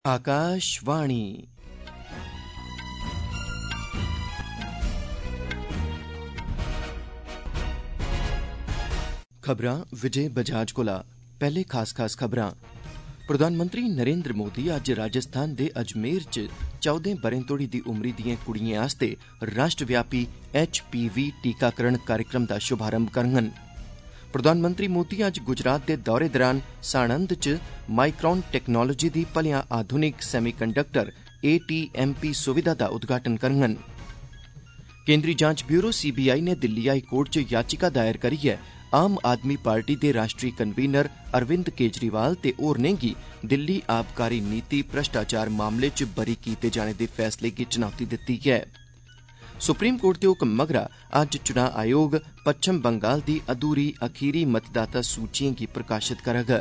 आकाशवाणी खबरां विजय बजाज कोला। पहले खास खबरां। प्रधानमंत्री नरेंद्र मोदी अज्ज राजस्थान दे अजमेर च 14 ब'रें तोड़ी दी उमरी दिएं कुड़िएं आस्तै राष्ट्रव्यापी HPV टीकाकरण कार्यक्रम दा शुभारंभ करङन। प्रधानमंत्री मोदी अज्ज गुजरात दे दौरे दौरान साणंद च माइक्रोन टेक्नोलॉजी दी भलेआं आधुनिक सेमीकंडक्टर ATMP सुविधा दा उद्घाटन करङन। केंद्री जांच ब्यूरो CBI ने दिल्ली हाई कोर्ट च याचिका दायर करियै आम आदमी पार्टी दे राष्ट्रीय कन्वीनर अरविंद केजरीवाल ते होरनें गी दिल्ली आबकारी नीति भ्रष्टाचार मामले च बरी कीते जाने दे फैसले गी चुनौती दित्ती ऐ। सुप्रीम कोर्ट दे हुक्म मगरा अज्ज चुनां आयोग पच्छम बंगाल दी अधूरी अखीरी मतदाता सूचिएं गी प्रकाशित करग।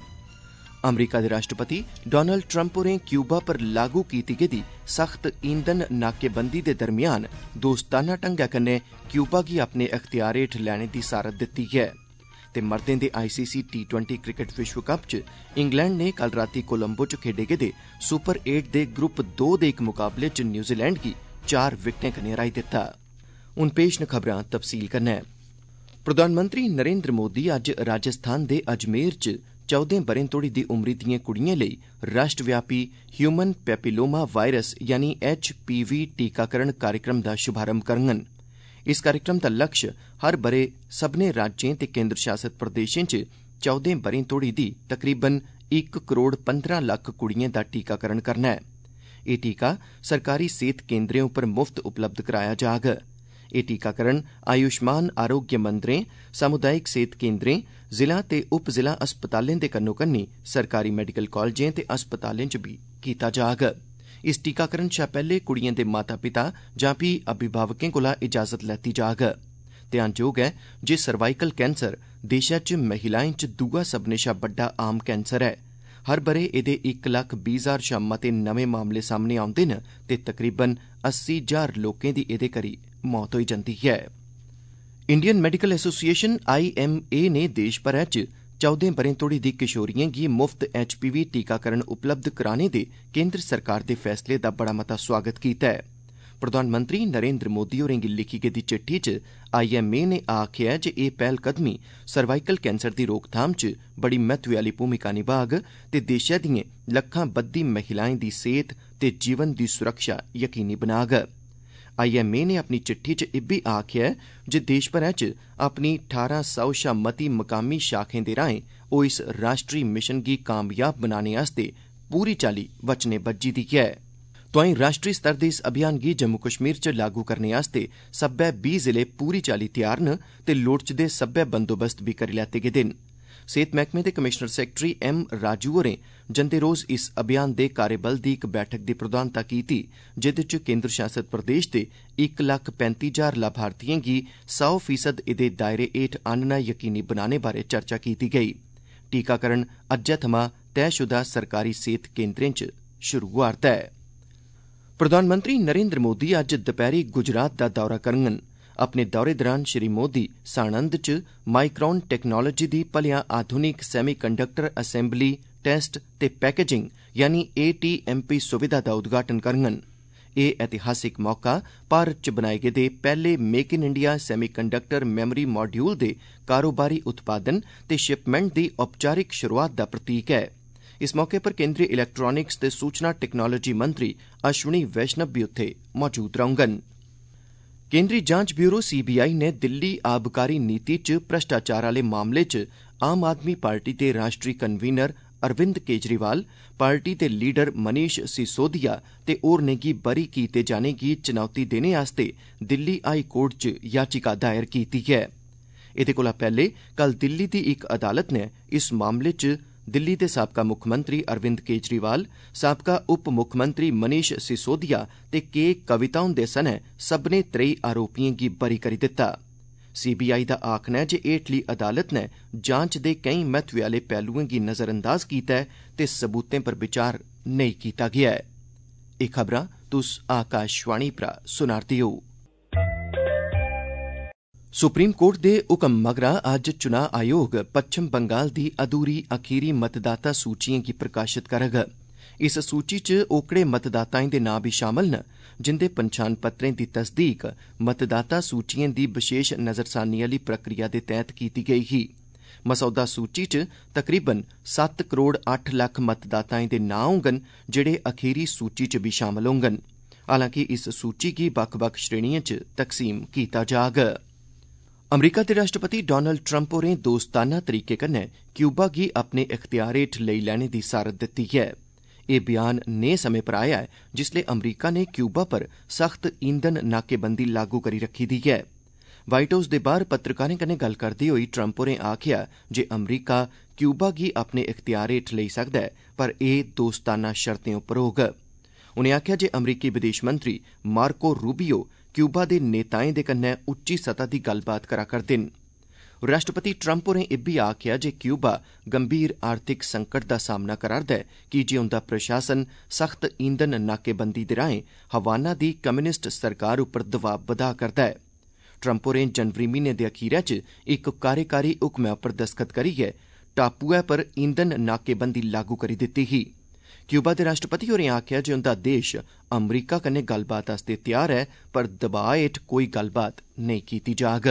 अमरीका दे राष्ट्रपति डोनाल्ड ट्रंप होरें क्यूबा पर लागू कीती गेदी सख्त ईंधन नाकेबंदी दे दरमियान दोस्ताना ढंगै कन्नै क्यूबा गी अपने अख्तियार हेठ लैने दी सारत दित्ती ऐ। ते मर्दें दे ICC T20 क्रिकेट विश्व कप च इंग्लैंड ने कल रातीं कोलंबो च खेडे गेदे सुपर 8 दे ग्रुप 2 दे इक मुकाबले च न्यूजीलैंड गी 4 विकेटें कन्नै हराई दित्ता। हुण पेश न खबरां तफसील कन्नै। प्रधानमंत्री नरेंद्र मोदी अज्ज राजस्थान दे अजमेर च 14 ब'रें तोड़ी दी उमरी दिएं कुड़िएं लेई राष्ट्रव्यापी ह्यूमन पैपिलोमा वायरस यानी HPV टीकाकरण कार्यक्रम दा शुभारंभ करङन। इस कार्यक्रम दा लक्ष्य हर ब'रे सब्भनें राज्यें ते केंद्र शासित प्रदेशें च 14 ब'रें तोड़ी दी तकरीबन 1 करोड़ 15 लक्ख कुड़िएं दा टीकाकरण करना ऐ। एह् टीका सरकारी सेहत केंद्रें उप्पर मुफ्त उपलब्ध कराया जाग। एह् टीकाकरण आयुष्मान आरोग्य मंदरें, सामुदायिक सेहत केंद्रें, जिला ते उप जिला अस्पतालें दे कन्नो-कन्नी सरकारी मेडिकल कॉलेजें ते अस्पतालें च बी कीता जाग। इस टीकाकरण शा पैह्ले कुड़िएं दे माता-पिता जां फ्ही अभिभावकें कोला इजाजत लैती जाग। ध्यानजोग ऐ जे सर्वाइकल कैंसर देशै च महिलाएं च दूआ सब्भनें शा बड्डा आम कैंसर ऐ। हर ब'रे एह्दे 1,20,000 शा मते नमें मामले सामने औंदे न ते तकरीबन 80,000 लोकें दी एह्दे करी मौत होई जंदी ऐ। इंडियन मेडिकल एसोसिएशन IMA ने देश भरै च 14 ब'रें तोड़ी दी किशोरिएं गी मुफ्त HPV टीकाकरण उपलब्ध कराने दे केंद्र सरकार दे फैसले दा बड़ा मता सुआगत कीता ऐ। प्रधानमंत्री नरेंद्र मोदी होरें गी लिखी गेदी चिट्ठी च IMA ने आखेआ ऐ जे एह् पैह्लकदमी सर्वाइकल कैंसर दी रोकथाम च बड़ी महत्व आह्ली भूमिका निभाग ते देशै दिएं लक्खां बद्धी महिलाएं दी सेहत ते जीवन दी सुरक्षा यकीनी बनाग। IMA ने अपनी चिट्ठी च इब्बी आखेआ ऐ जे देश भरै च अपनी 1800 शा मती मकामी शाखें दे राएं ओह् इस राष्ट्री मिशन गी कामयाब बनाने आस्तै पूरी चाल्ली वचने बज्झी दी ऐ। तोआईं राष्ट्री स्तर दे इस अभियान गी जम्मू कश्मीर च लागू करने आस्तै सब्बै 20 जिले पूरी चाल्ली तैयार न ते लोड़चदे सब्बै बंदोबस्त बी करी लैते गेदे न। सेहत मैह्कमे दे कमिशनर सैक्रेटरी M राजू होरें जंदे रोज इस अभियान दे कार्यबल दी इक बैठक दी प्रधानता कीती जेह्दे च केंद्र शासित प्रदेश दे 1,35,000 लाभार्थिएं गी 100% एह्दे दायरे हेठ आह्नना यकीनी बनाने बारै चर्चा कीती गेई। टीकाकरण अज्जै थमां तैयशुदा सरकारी सेहत केंद्रें च शुरू होआ'रदा ऐ। प्रधानमंत्री नरेंद्र मोदी अज्ज दपैह्री गुजरात दा दौरा करङन। अपने दौरे दौरान श्री मोदी साणंद च माइक्रोन टेक्नोलॉजी दी भलेआं आधुनिक सेमीकंडक्टर असेंबली, टेस्ट ते पैकेजिंग यानी ATMP सुविधा दा उद्घाटन करङन। एह् ऐतिहासिक मौका भारत च बनाए गेदे पैह्ले make in India semiconductor memory module दे कारोबारी उत्पादन ते शिपमेंट दी औपचारिक शुरुआत दा प्रतीक ऐ। इस मौके पर केंद्री इलैक्ट्रॉनिक्स ते सूचना टेक्नोलॉजी मंत्री अश्विनी वैष्णव बी उत्थे मौजूद रौह्ङन। केंद्री जांच ब्यूरो CBI ने दिल्ली आबकारी नीति च भ्रष्टाचार आह्ले मामले च आम आदमी पार्टी दे राष्ट्री कन्वीनर अरविंद केजरीवाल, पार्टी दे लीडर मनीष सिसोदिया ते होरनें गी बरी कीते जाने गी चुनौती देने आस्तै दिल्ली हाई कोर्ट च याचिका दायर कीती ऐ। एह्दे कोला पैह्ले कल दिल्ली दी इक अदालत ने इस मामले च दिल्ली दे साबका मुक्खमंत्री अरविंद केजरीवाल, साबका उप मुक्खमंत्री मनीष सिसोदिया ते के कविता हुंदे सनै सब्भनें त्रेई आरोपिएं गी बरी करी दित्ता। CBI दा आखना ऐ जे हेठली अदालत ने जांच दे केईं महत्व आह्ले पहलुएं गी नजरअंदाज कीता ऐ ते सबूतें पर विचार नेईं कीता गेआ ऐ। एह् खबरां तुस आकाशवाणी परा सुना'रदे ओ। सुप्रीम कोर्ट दे हुक्म मगरा अज्ज चुनां आयोग पच्छम बंगाल दी अधूरी अखीरी मतदाता सूचिएं गी प्रकाशित करग। इस सूची च ओकड़े मतदाताएं दे नां बी शामल न जिंदे पन्छान पत्रें दी तसदीक मतदाता सूचिएं दी विशेष नज़रसानी आली प्रक्रिया दे तैह्त कीती गेई ही। मसौदा सूची च तकरीबन 7 करोड़ 8 लक्ख मतदाताएं दे नां होङन जेहड़े अखीरी सूची च बी शामल होङन। हालांकि इस सूची गी बक्ख-बक्ख श्रेणिएं च तकसीम कीता जाग। अमरीका दे राष्ट्रपति डोनाल्ड ट्रंप होरें दोस्ताना तरीके कन्नै क्यूबा गी अपने इख्तियार हेठ लेई लैने दी सारत दित्ती ऐ। एह् बयान नेह् समें पर आया ऐ जिसलै अमरीका ने क्यूबा पर सख्त ईंधन नाकेबंदी लागू करी रखी दी ऐ। व्हाइट हाउस दे बाहर पत्रकारें कन्नै गल्ल करदे होई ट्रंप होरें आखेआ जे अमरीका क्यूबा गी अपने इख्तियार हेठ लेई सकदा ऐ, पर एह् दोस्ताना शर्तें उप्पर होग। उनें आखेआ जे अमरीकी विदेश मंत्री मार्को रूबियो क्यूबा दे नेताएं दे कन्नै उच्ची सतह दी गल्लबात करा करदे न। राष्ट्रपति ट्रंप होरें इब्बी आखेआ जे क्यूबा गंभीर आर्थिक संकट दा सामना करा'रदा ऐ कीजे उंदा प्रशासन सख्त ईंधन नाकेबंदी दे राएं हवाना दी कम्युनिस्ट सरकार उप्पर दबाव बधा करदा ऐ। ट्रंप होरें जनवरी म्हीने दे अखीरै च इक कार्यकारी हुक्मै उप्पर दस्तखत करियै टापुए पर ईंधन नाकेबंदी लागू करी दित्ती ही। क्यूबा दे राष्ट्रपति होरें आखेआ जे उंदा देश अमरीका कन्नै गल्लबात आस्तै तैयार ऐ, पर दबाऽ हेठ कोई गल्लबात नेईं कीती जाग।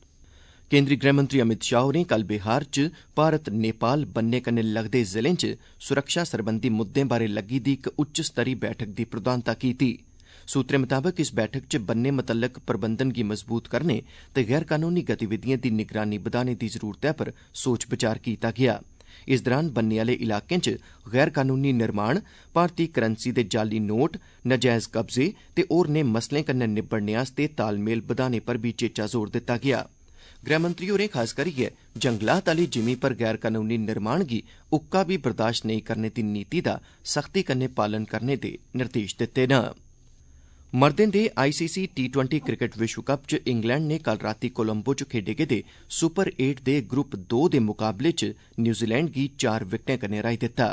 केंद्री गृहमंत्री अमित शाह होरें कल बिहार च भारत नेपाल बन्ने कन्नै लगदे जिलें च सुरक्षा सरबंधी मुद्दें बारै लग्गी दी इक उच्च स्तरी बैठक दी प्रधानता कीती। सूत्रें मताबक इस बैठक च बन्ने मतल्लक प्रबंधन गी मजबूत करने ते गैर कानूनी गतिविधिएं दी निगरानी बधाने दी जरूरतै पर सोच विचार कीता गेआ। इस दौरान बन्ने आले इलाकें च गैर कानूनी निर्माण, भारतीय करंसी दे जाली नोट, नजैज कब्जे ते होरनें मसलें कन्नै निब्बड़ने आस्तै तालमेल बधाने पर बी चेचा जोर दित्ता गेआ। गृहमंत्री होरें खास करियै जंगलात आली जिमीं पर गैर कानूनी निर्माण गी उक्का बी बर्दाश्त नेईं करने दी नीति दा सख्ती कन्नै पालन करने दे निर्देश दित्ते न। मर्दें दे आईसीसी T20 क्रिकेट विश्व कप च इंग्लैंड ने कल रातीं कोलंबो च खेड्डे गेदे सुपर 8 दे ग्रुप 2 दे मुकाबले च न्यूजीलैंड गी 4 विकेटें कन्नै हराई दित्ता।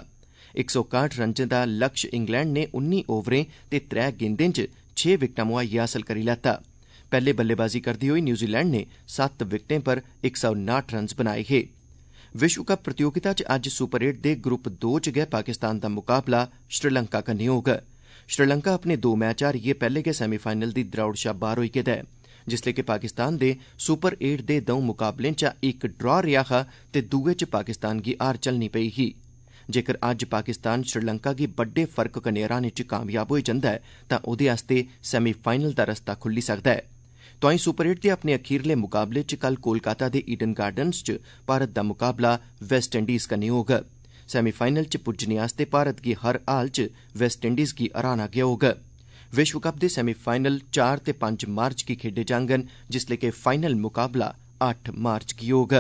161 रन्नें दा लक्ष्य इंग्लैंड ने 19 ओवरें ते 3 गेंदें च 6 विकेटां मुहैया हासल करी लैता। पैह्ले बल्लेबाजी करदे होई न्यूजीलैंड ने 7 विकेटें पर 159 रन बनाए हे। विश्व कप प्रतियोगिता च अज्ज सुपर 8 दे ग्रुप 2 च गै पाकिस्तान दा मुकाबला श्रीलंका कन्नै होग। श्रीलंका अपने 2 मैच हारियै पैह्ले गै सेमीफाइनल दी द्रौड़ शा बाहर होई गेदा ऐ, जिसलै कि पाकिस्तान दे सुपर 8 दे 2 मुकाबलें चा इक ड्रा रेहा हा ते दुए च पाकिस्तान गी हार झल्लनी पेई ही। जेकर अज्ज पाकिस्तान श्रीलंका गी बड्डे फर्क कन्नै हराने च कामयाब होई जंदा ऐ तां ओह्दे आस्तै सेमीफाइनल दा रस्ता खुल्ली सकदा ऐ। तोआईं सुपर 8 दे अपने अखीरले मुकाबले च कल कोलकाता दे ईडन गार्डन्स च भारत दा मुकाबला वेस्टइंडीज कन्नै होग। सेमीफाइनल च पुज्जने आस्तै भारत गी हर हाल च वेस्टइंडीज गी हराना गै होग। विश्व कप दे सेमीफाइनल 4 ते 5 मार्च गी खेड्डे जाङन, जिसलै कि फाइनल मुकाबला 8 मार्च गी होग।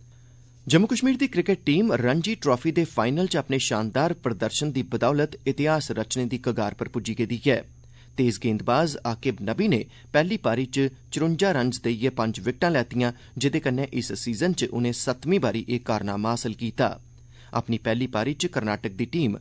जम्मू कश्मीर दी क्रिकेट टीम रणजी ट्राफी दे फाइनल च अपने शानदार प्रदर्शन दी बदौलत इतिहास रचने दी कगार पर पुज्जी गेदी ऐ। तेज गेंदबाज आकिब नबी ने पैह्ली पारी च 54 रन देइयै 5 विकेटां लैतियां, जेह्दे कन्नै इस सीजन च उनें 7वीं बारी एह् कारनामा हासल कीता। अपनी पैह्ली पारी च कर्नाटक दी टीम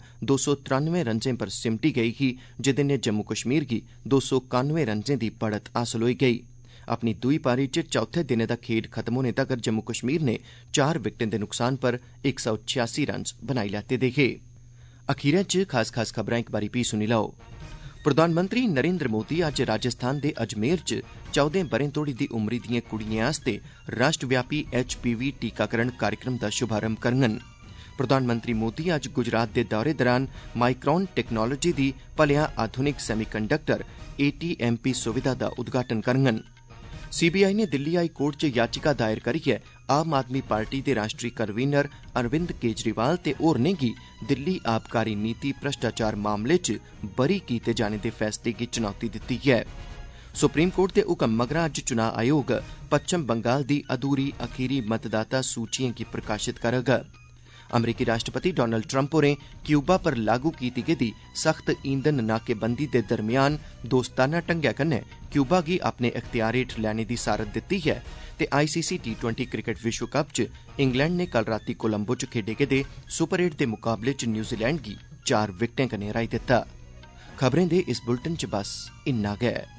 293 रन्नें पर सिमटी गेई ही, जेह्दे नै जम्मू कश्मीर गी 291 रन्नें दी बढ़त हासल होई गेई। अपनी दूई पारी च चौथे दिनै दा खेड्ड खत्म होने तगर जम्मू कश्मीर ने 4 विकेटें दे नुकसान पर 186 रन बनाई लैते दे हे। अखीरै च खास खबरां इक बारी फ्ही सुनी लैओ। प्रधानमंत्री नरेंद्र मोदी अज्ज राजस्थान दे अजमेर च 14 ब'रें तोड़ी दी उमरी दिएं कुड़िएं आस्तै राष्ट्रव्यापी HPV टीकाकरण कार्यक्रम दा शुभारंभ करङन। प्रधानमंत्री मोदी अज्ज गुजरात दे दौरे दौरान माइक्रोन टेक्नोलॉजी दी भलेआं आधुनिक सेमीकंडक्टर ATMP सुविधा दा उद्घाटन करङन। CBI ने दिल्ली हाई कोर्ट च याचिका दायर करियै आम आदमी पार्टी दे राष्ट्री कन्वीनर अरविंद केजरीवाल ते होरनें गी दिल्ली आबकारी नीति भ्रष्टाचार मामले च बरी कीते जाने दे फैसले गी चुनौती दित्ती ऐ। सुप्रीम कोर्ट दे हुक्म मगरा अज्ज चुनां आयोग पच्छम बंगाल दी अधूरी अखीरी मतदाता सूचिएं गी प्रकाशित करग। अमरीकी राष्ट्रपति डोनाल्ड ट्रंप होरें क्यूबा पर लागू कीती गेदी सख्त ईंधन नाकेबंदी दे दरमियान दोस्ताना ढंगै कन्नै क्यूबा गी अपने इख्तियार हेठ लैने दी सारत दित्ती है ते ICC T20 क्रिकेट विश्व कप च इंग्लैंड ने कल रातीं कोलंबो च खेड्डे गेदे सुपर 8 दे मुकाबले च न्यूजीलैंड गी 4 विकेटें कन्नै हराई दित्ता। खबरें दे इस बुलेटिन च बस इन्ना गै।